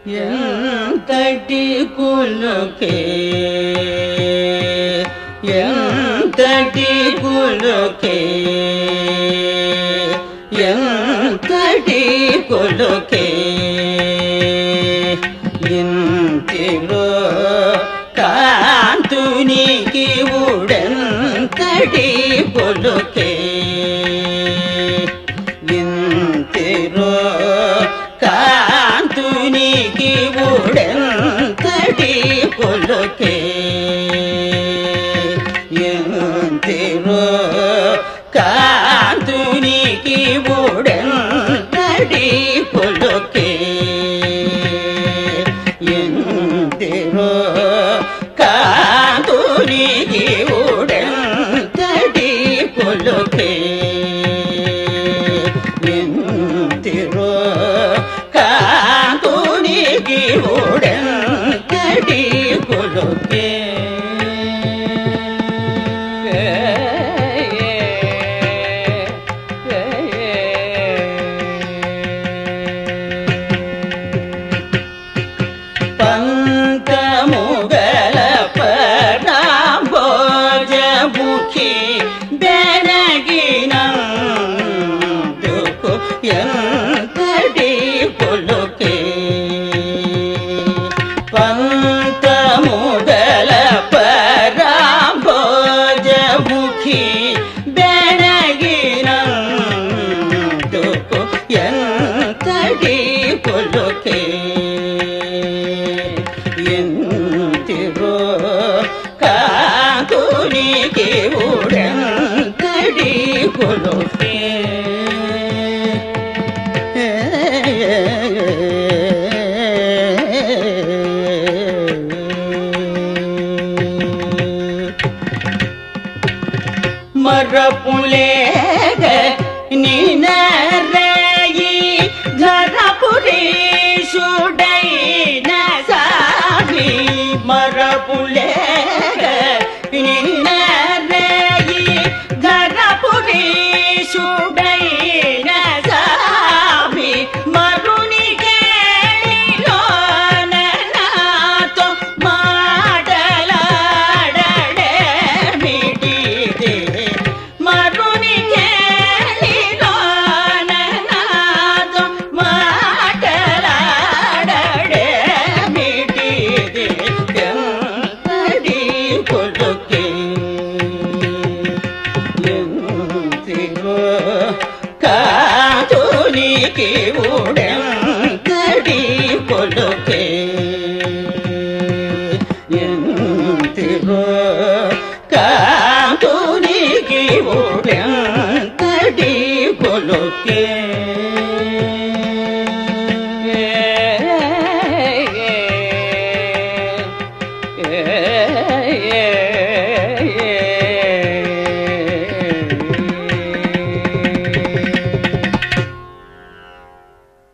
ఎంతటి కులుకే ఎంతటి కులుకే ఎంతటి కులుకే ఇంతిలో కాంతునికి ఉడెంతటి కులుకే ఇంతిలో కాంతునికి ఉడెంతటి కులుకే ఎంతిలో కాంతునికి ఉడెంతటి కులుకే ఎంతిలో కాంతునికి ఉడెంతటి కులుకే ఎంతిలో కాంతునికి ఉడెంతటి కులుకే పంకముగల పరాంబోజముఖి బెనగినందుకు ఎంతటి కులుకే పంకముగల పరాంబోజముఖి బెనగినందుకు ఎంతటి కులుకే ఎంతిలో కాంతునికి ఉడెంతటి కులుకే మరపులేగ నినరేయి ధరపురీషుడైన సామి మరపులేగ నినరేయి ధరపురీషుడైన సామి మరునికేళిలోన నాతో మాటలాడడేమిటిదే మరునికేళిలోన నాతో మాటలాడడేమిటిదే ఎంతటి కులుకే ఎంతిలో కాంతునికి ఉడెంతటి